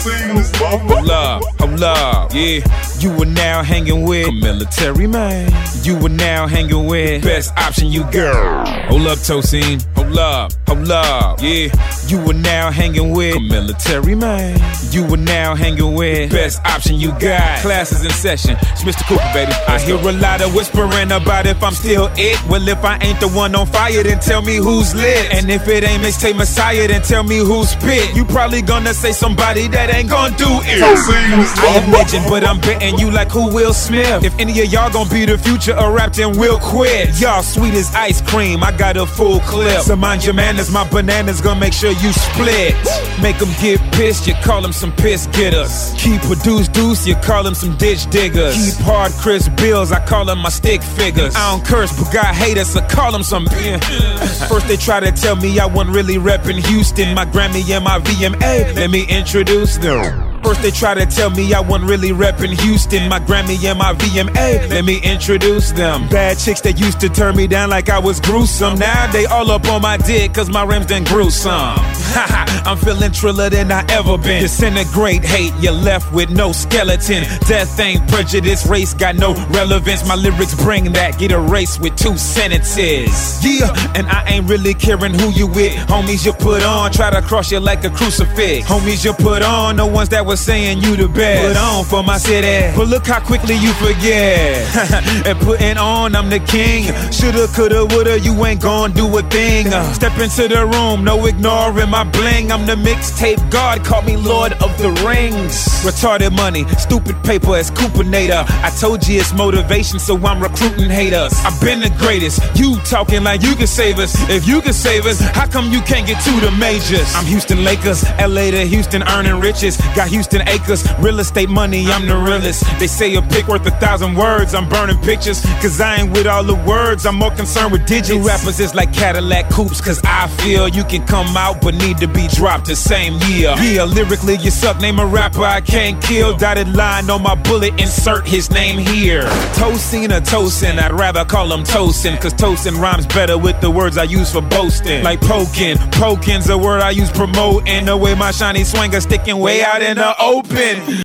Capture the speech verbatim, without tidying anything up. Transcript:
Hold up, hold up, yeah. You are now hanging with a military man. You are now hanging with best option you got. Hold up, Tosin. Hold up, hold up, yeah. You are now hanging with a military man. You are now hanging with best option you got. Classes in session. It's Mister Cooper, baby. I hear a lot of whispering about if I'm still it. Well, if I ain't the one on fire, then tell me who's lit. And if it ain't Mixtape Messiah, then tell me who's spit. You probably gonna say somebody that ain't gonna do it. I imagine, but I'm betting you like who Will Smith. If any of y'all gonna be the future of rap, then we'll quit. Y'all sweet as ice cream, I got a full clip. So mind your manners, my bananas gonna make sure you split. Make them get pissed, you call them some piss getters. Keep produce deuce, you call them some ditch diggers. Keep hard Chris Bills, I call them my stick figures. I don't curse, but got haters, so call them some. First they try to tell me I wasn't really reppin' Houston, my Grammy and my V M A. Let me introduce them. First they try to tell me I wasn't really reppin' Houston, my Grammy and my V M A. Let me introduce them. Bad chicks that used to turn me down like I was gruesome. Now they all up on my dick cause my rims done grew some. I'm feeling triller than I ever been. Disintegrate hate, you're left with no skeleton. Death ain't prejudice, race got no relevance. My lyrics bring that, get erased with two sentences. Yeah, and I ain't really caring who you with. Homies you put on, try to cross you like a crucifix. Homies you put on, the ones that was saying you the best. Put on for my city, but look how quickly you forget. And putting on, I'm the king. Shoulda, coulda, woulda, you ain't gon' do a thing. Step into the room, no ignoring my bling. I'm the mixtape god, call me Lord of the Rings. Retarded money, stupid paper as Coopinator. I told you it's motivation, so I'm recruiting haters. I've been the greatest, you talking like you can save us. If you can save us, how come you can't get to the majors? I'm Houston Lakers, L A to Houston earning riches. Got Houston acres, real estate money, I'm the realest. They say a pic worth a thousand words, I'm burning pictures. Cause I ain't with all the words, I'm more concerned with digits. You rappers is like Cadillac coupes, cause I feel you can come out but need to be dropped the same year. Yeah, lyrically you suck, name a rapper I can't kill. Dotted line on my bullet, insert his name here. Tosin or Tosin, I'd rather call him Tosin. Cause Tosin rhymes better with the words I use for boasting. Like poking, poking's a word I use promoting. The way my shiny swanger sticking way out in the open.